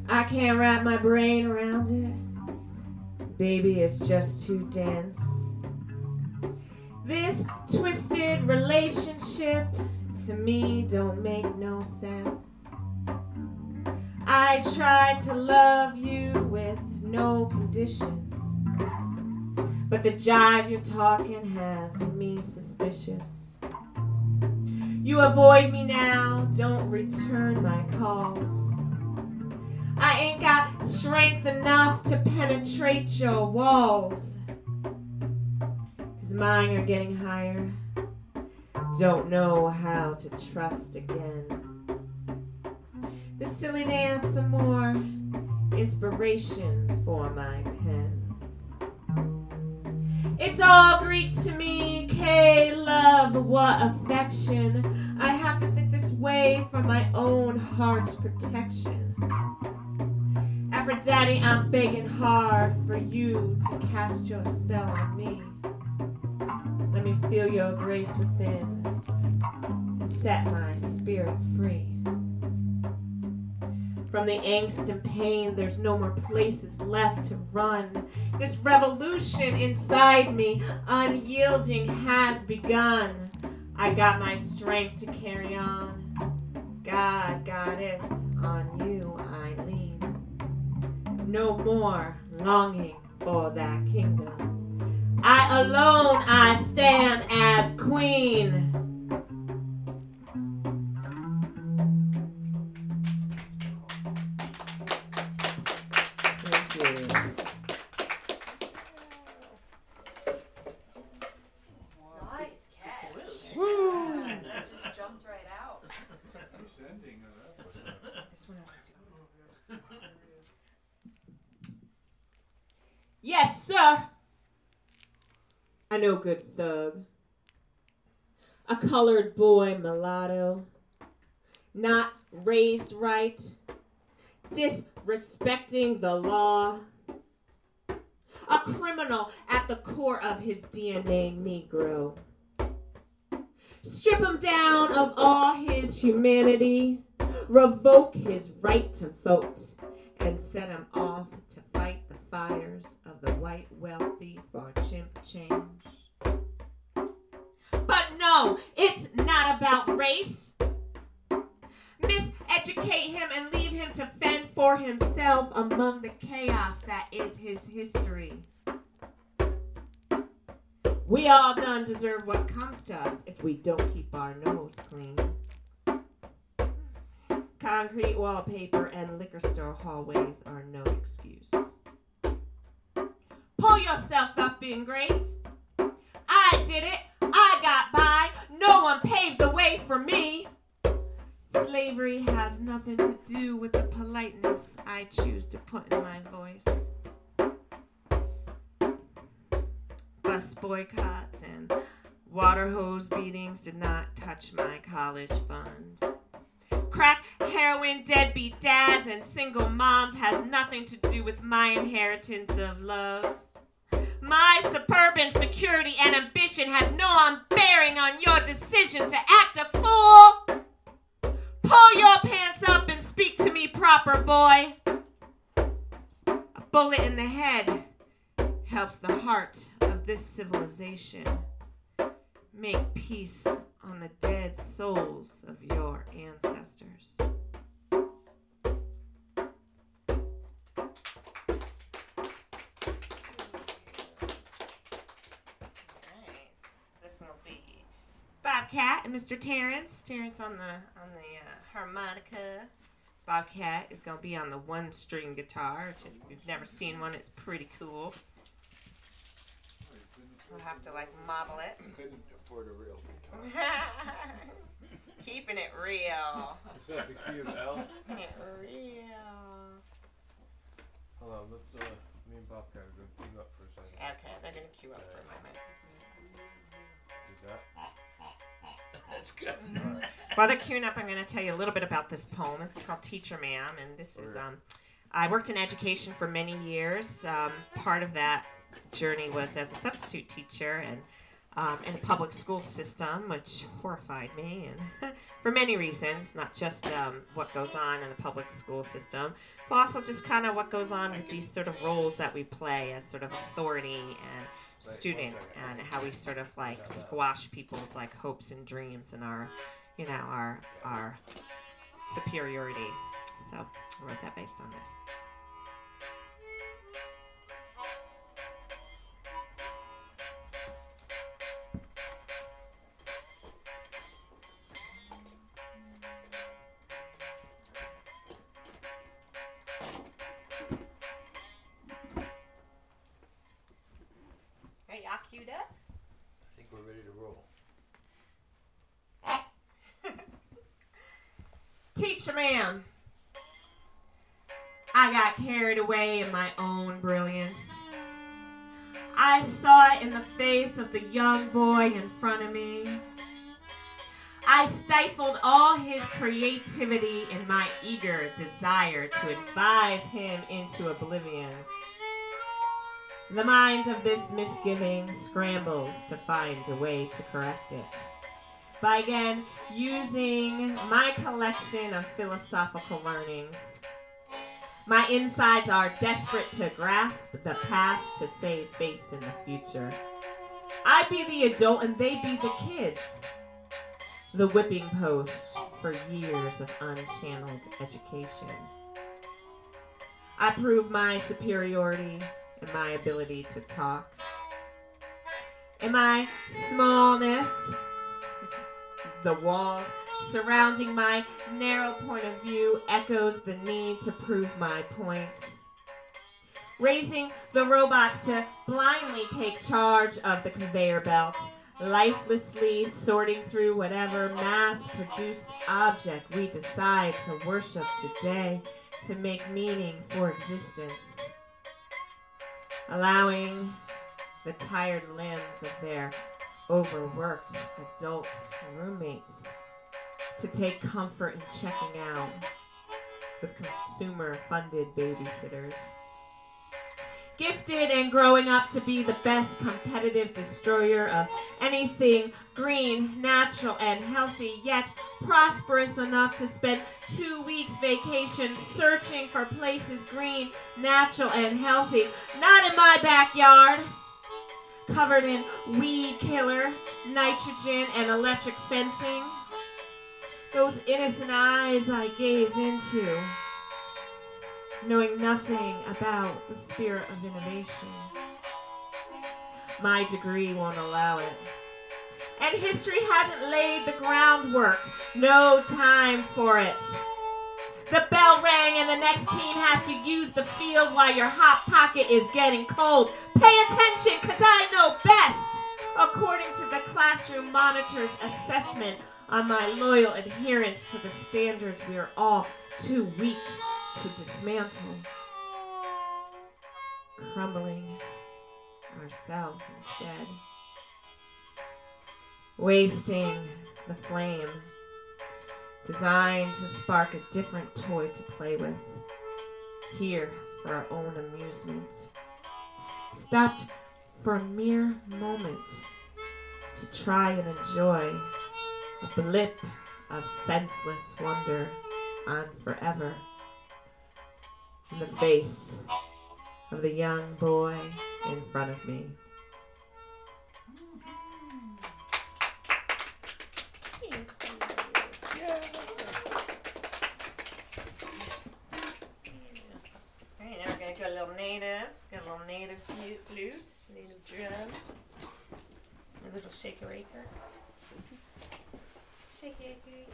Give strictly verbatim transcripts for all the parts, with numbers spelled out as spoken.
I can't wrap my brain around it. Baby, it's just too dense. This twisted relationship to me don't make no sense. I tried to love you with no conditions, but the jive you're talking has me suspicious. You avoid me now, don't return my calls. I ain't got strength enough to penetrate your walls. Cause mine are getting higher, don't know how to trust again. The silly dance some more, inspiration for my pen. It's all Greek to me, K, love, what affection. I have to think this way for my own heart's protection. Aphrodite, I'm begging hard for you to cast your spell on me. Let me feel your grace within and set my spirit free. From the angst and pain, there's no more places left to run. This revolution inside me, unyielding, has begun. I got my strength to carry on. God, goddess, on you I lean. No more longing for that kingdom. I alone, I stand as queen. Yes, sir. I know good thug. A colored boy mulatto. Not raised right. Disrespecting the law. A criminal at the core of his D N A Negro. Strip him down of all his humanity. Revoke his right to vote. And set him off to fight the fires of the white wealthy for chimp change. But no, it's not about race. Miseducate him and leave him to fend for himself among the chaos that is his history. We all done deserve what comes to us if we don't keep our nose clean. Concrete wallpaper and liquor store hallways are no excuse. Pull yourself up, being great. I did it. I got by. No one paved the way for me. Slavery has nothing to do with the politeness I choose to put in my voice. Bus boycotts and water hose beatings did not touch my college fund. Crack, heroin, deadbeat dads, and single moms has nothing to do with my inheritance of love. My suburban security and ambition has no bearing on your decision to act a fool. Pull your pants up and speak to me proper, boy. A bullet in the head helps the heart of this civilization make peace on the dead souls of your ancestors. Bobcat and Mister Terrence. Terrence on the on the uh, harmonica. Bobcat is gonna be on the one-string guitar, which if you've never seen one, it's pretty cool. We'll have to like model it. Couldn't afford a real guitar. Keeping it real. Is that the key of L? Keeping it real. Hold on, let's uh, me and Bobcat are gonna queue up for a second. Okay, they're gonna queue up for a moment. Is that? That's good. Right. While they're queuing up, I'm going to tell you a little bit about this poem. This is called Teacher Ma'am, and this is, um, I worked in education for many years. Um, part of that journey was as a substitute teacher, and um, in the public school system, which horrified me, and for many reasons, not just um, what goes on in the public school system, but also just kind of what goes on with these sort of roles that we play as sort of authority and student, and how we sort of like squash people's like hopes and dreams and our, you know, our our superiority. So I wrote that based on this. Are y'all queued up? I think we're ready to roll. Teacher man, I got carried away in my own brilliance. I saw it in the face of the young boy in front of me. I stifled all his creativity in my eager desire to advise him into oblivion. The mind of this misgiving scrambles to find a way to correct it by again using my collection of philosophical learnings. My insides are desperate to grasp the past to save face in the future. I be the adult and they be the kids. The whipping post for years of unchanneled education. I prove my superiority in my ability to talk. In my smallness, the walls surrounding my narrow point of view echoes the need to prove my point. Raising the robots to blindly take charge of the conveyor belt, lifelessly sorting through whatever mass-produced object we decide to worship today to make meaning for existence. Allowing the tired limbs of their overworked adult roommates to take comfort in checking out with consumer-funded babysitters. Gifted and growing up to be the best competitive destroyer of anything green, natural, and healthy, yet prosperous enough to spend two weeks vacation searching for places green, natural, and healthy. Not in my backyard. Covered in weed killer, nitrogen, and electric fencing. Those innocent eyes I gaze into, knowing nothing about the spirit of innovation. My degree won't allow it. And history hasn't laid the groundwork. No time for it. The bell rang and the next team has to use the field while your hot pocket is getting cold. Pay attention, because I know best, according to the classroom monitor's assessment on my loyal adherence to the standards we are all too weak to dismantle. Crumbling ourselves instead. Wasting the flame designed to spark a different toy to play with, here for our own amusement. Stopped for a mere moment to try and enjoy a blip of senseless wonder on forever in the face of the young boy in front of me. Got a little native, got a little native flute, native drum, a little shaker raker. Shake it, shake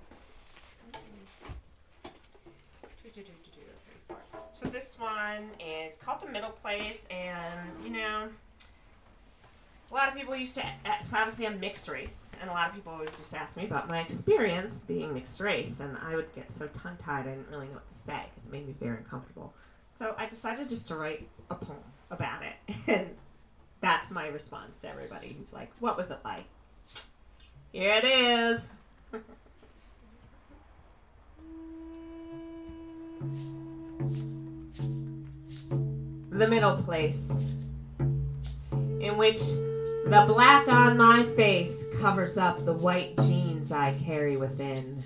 it. So this one is called The Middle Place, and you know, a lot of people used to, so obviously I'm mixed race, and a lot of people always just ask me about my experience being mixed race, and I would get so tongue-tied I didn't really know what to say, because it made me very uncomfortable. So I decided just to write a poem about it, and that's my response to everybody who's like, what was it like? Here it is. The middle place, in which The black on my face covers up the white genes I carry within.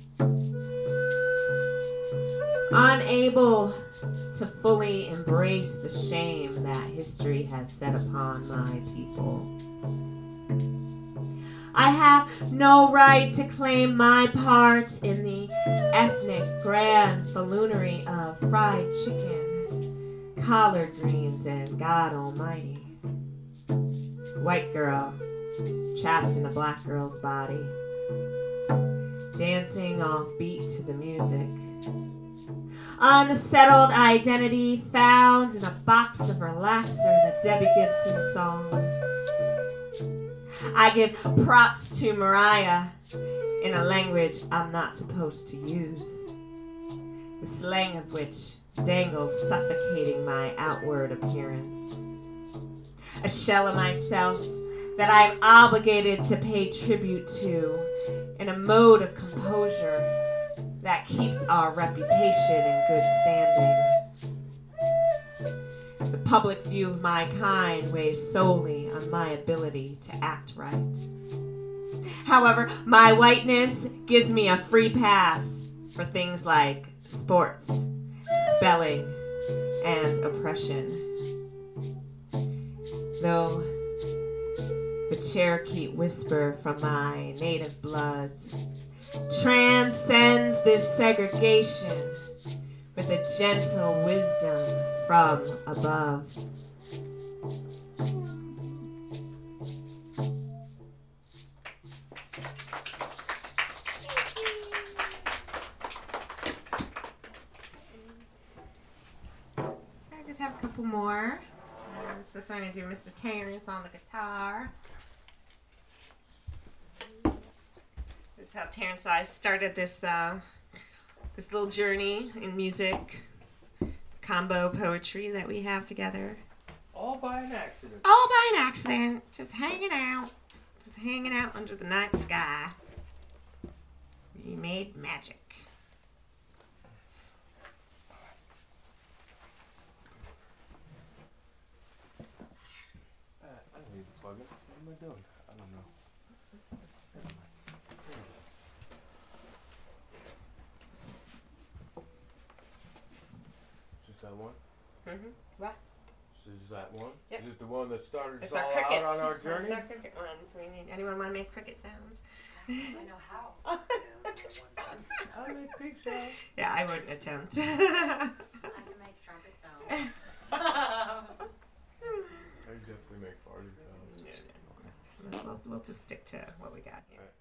Unable to fully embrace the shame that history has set upon my people. I have no right to claim my part in the ethnic grand falloonery of fried chicken, collard greens, and God Almighty. White girl, trapped in a black girl's body, dancing off beat to the music. Unsettled identity found in a box of relaxer in a Debbie Gibson song. I give props to Mariah in a language I'm not supposed to use, the slang of which dangles suffocating my outward appearance. A shell of myself that I am obligated to pay tribute to in a mode of composure that keeps our reputation in good standing. The public view of my kind weighs solely on my ability to act right. However, my whiteness gives me a free pass for things like sports, spelling, and oppression. Though the Cherokee whisper from my native bloods transcends this segregation with a gentle wisdom from above. I just have a couple more. Uh, this one I'm going to do Mister Terrence on the guitar. This is how Terrence and I started this uh, this little journey in music, combo poetry that we have together. All by an accident. All by an accident, just hanging out, just hanging out under the night sky. We made magic. Uh, I don't need to plug it. What am I doing? I don't know. Never mind. There we go. Is this that one? Mm-hmm. What? This is that one? Yep. Is this the one that started us It's all our crickets. out on our journey? It's our cricket ones. We need, anyone want to make cricket sounds? I know how. I make pig sounds. Yeah, I wouldn't attempt. I can make trumpet sounds. I definitely make farting sounds. Yeah. We'll, we'll, we'll just stick to what we got here.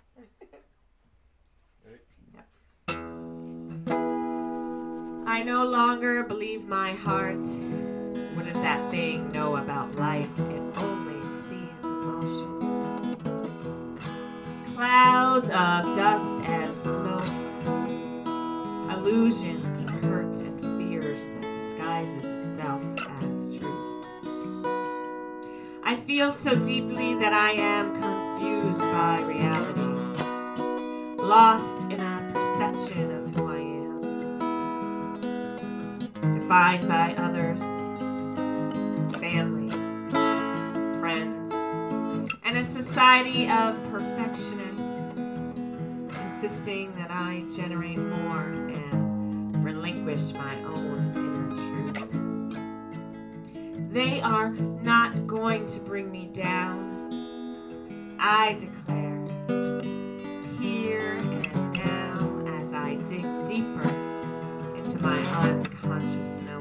Ready? I no longer believe my heart. What does that thing know about life? It only sees emotions. Clouds of dust and smoke. Illusions of hurt and fears that disguises itself as truth. I feel so deeply that I am confused by reality. Lost in a perception of who I am. Defined by others. Family, friends, and a society of perfectionists insisting that I generate more and relinquish my own inner truth. They are not going to bring me down, I declare, here and now as I dig deeper into my unconscious knowing.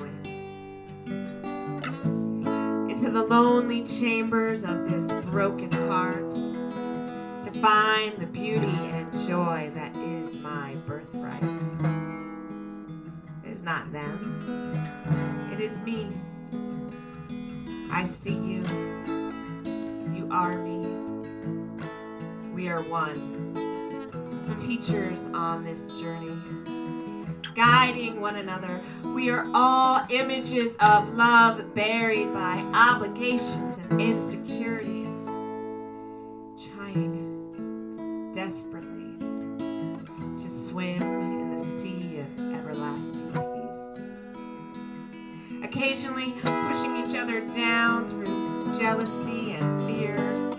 To the lonely chambers of this broken heart, to find the beauty and joy that is my birthright. It is not them, it is me. I see you, you are me, we are one, teachers on this journey. Guiding one another. We are all images of love buried by obligations and insecurities, trying desperately to swim in the sea of everlasting peace. Occasionally pushing each other down through jealousy and fear,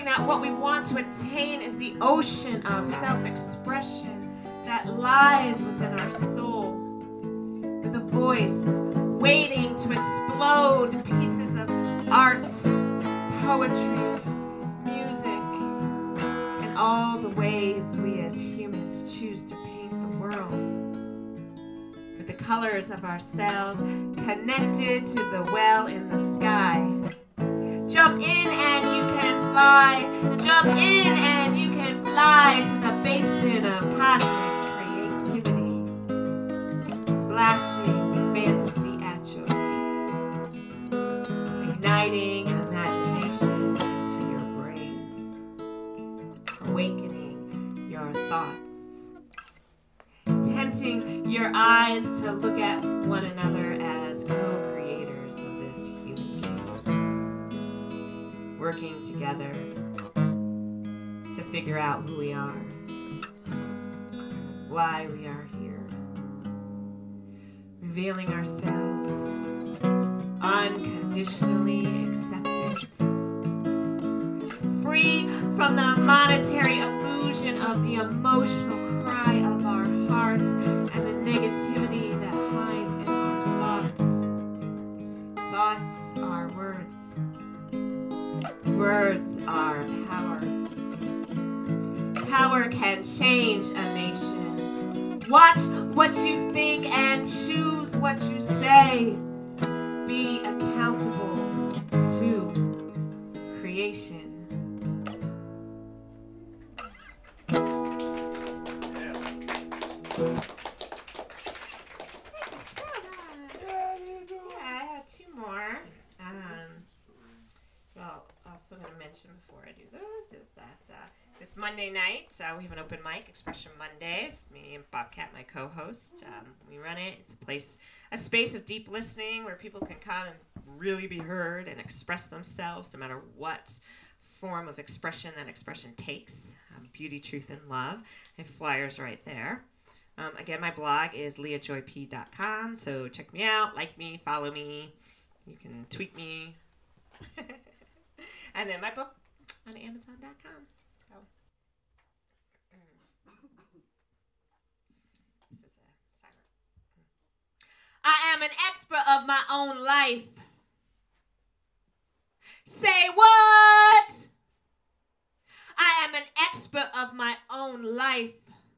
that what we want to attain is the ocean of self-expression that lies within our soul, with a voice waiting to explode pieces of art, poetry, music, and all the ways we as humans choose to paint the world. With the colors of ourselves connected to the well in the sky. Jump in and you can fly. Jump in and you can fly to the basin of cosmic creativity. Splashing fantasy at your feet. Igniting imagination into your brain. Awakening your thoughts. Tempting your eyes to look at one another as co-creators of this human being. Working together to figure out who we are, why we are here. Revealing ourselves, unconditionally accepted. Free from the monetary illusion of the emotional cry of our hearts and the negativity that hides in our thoughts. Thoughts are words. Words are power. Power can change a nation. Watch what you think and choose what you say. Be accountable to creation. Also going to mention before I do those is that uh, this Monday night uh, we have an open mic, Expression Mondays. Me and Bobcat, my co-host, um, we run it. It's a place, a space of deep listening where people can come and really be heard and express themselves, no matter what form of expression that expression takes. Um, beauty, truth, and love. I have flyers right there. Um, again, my blog is leah joy p dot com, so check me out, like me, follow me. You can tweet me. And then my book on amazon dot com. So, this is a silent. I am an expert of my own life. Say what? I am an expert of my own life.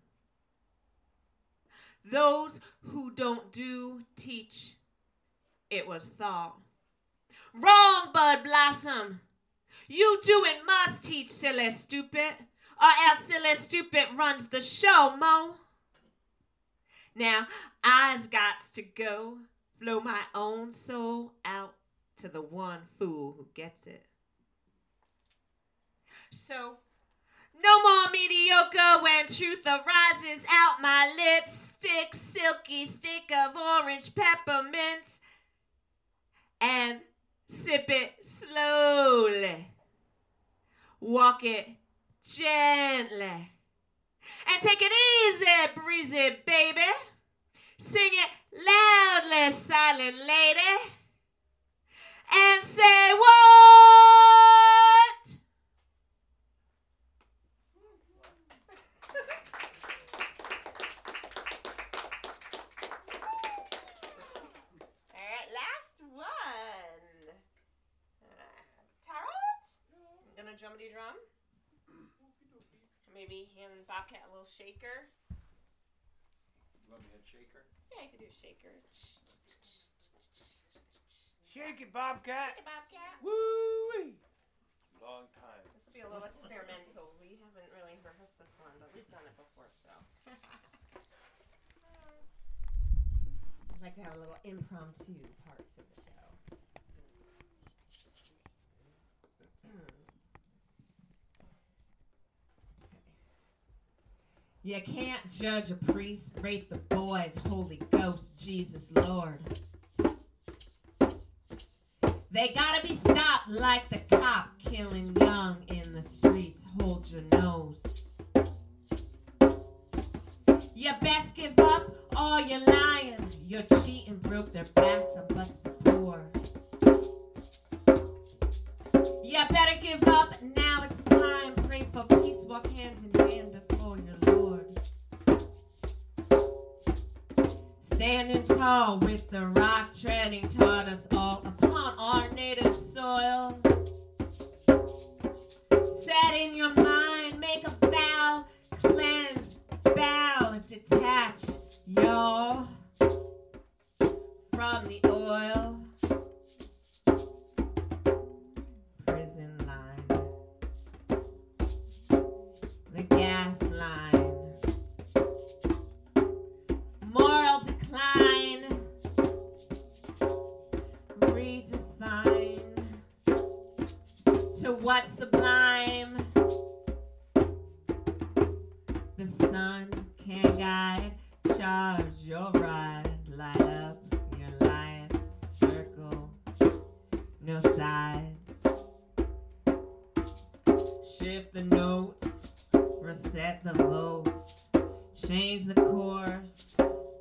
Those who don't do, teach. It was thought. Wrong, Bud Blossom. You do and must teach, silly stupid, or else silly stupid runs the show, Mo. Now, I's gots to go, flow my own soul out to the one fool who gets it. So, no more mediocre when truth arises out my lipstick, silky stick of orange peppermint, and sip it slowly. Walk it gently. And take it easy, breezy, baby. Sing it loudly, silent lady. And say what? All right, last one. Gonna drummity drum. Maybe hand Bobcat a little shaker. You want me to shake her? Yeah, I could do a shaker. Shake it, Bobcat. Shake it, Bobcat. Woo-wee. Long time. This will be a little experimental. We haven't really rehearsed this one, but we've done it before, so. I'd like to have a little impromptu part to the show. You can't judge a priest, rape the boys, Holy Ghost, Jesus Lord. They gotta be stopped like the cop killing young in the streets. Hold your nose. You best give up all your lying. Your cheating broke their backs and bust the poor. You better give up, now it's time Standing tall with the rock treading taught us all upon our native soil. Set in your mind, make a vow, cleanse, bow, detach, y'all, from the oil. Prison line, the gas line, moral decline, redefine to what's sublime. The sun can guide, charge your ride, light up your life, circle, no sides. Shift the notes, reset the votes, change the course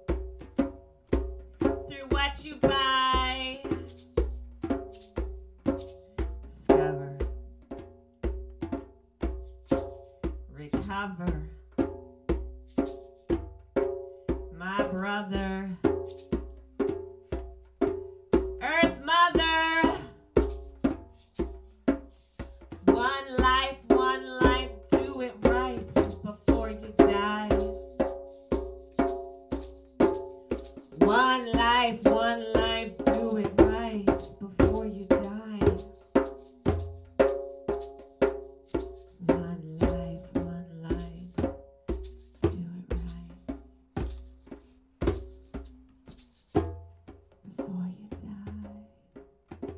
through what you buy. Discover, recover, my brother, Earth Mother. One life, one life, do it right before you die. One life, one life, do it right before you die. One life, one life, do it right before you die.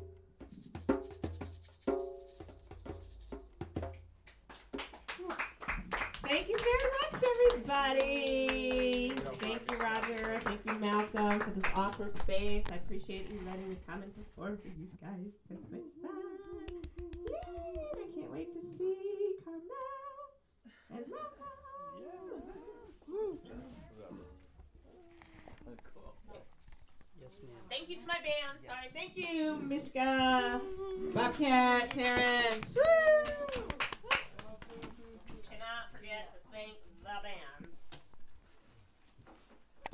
Thank you very much, everybody. Thank you, Roger. Thank you, Malcolm, for this awesome space. I appreciate you letting me come and perform for you guys. So much fun. Yay! I can't wait to see Carmel and Malcolm. Yes, ma'am. Thank you to my band. Sorry. Thank you, Mishka, Bobcat, Terrence. Woo!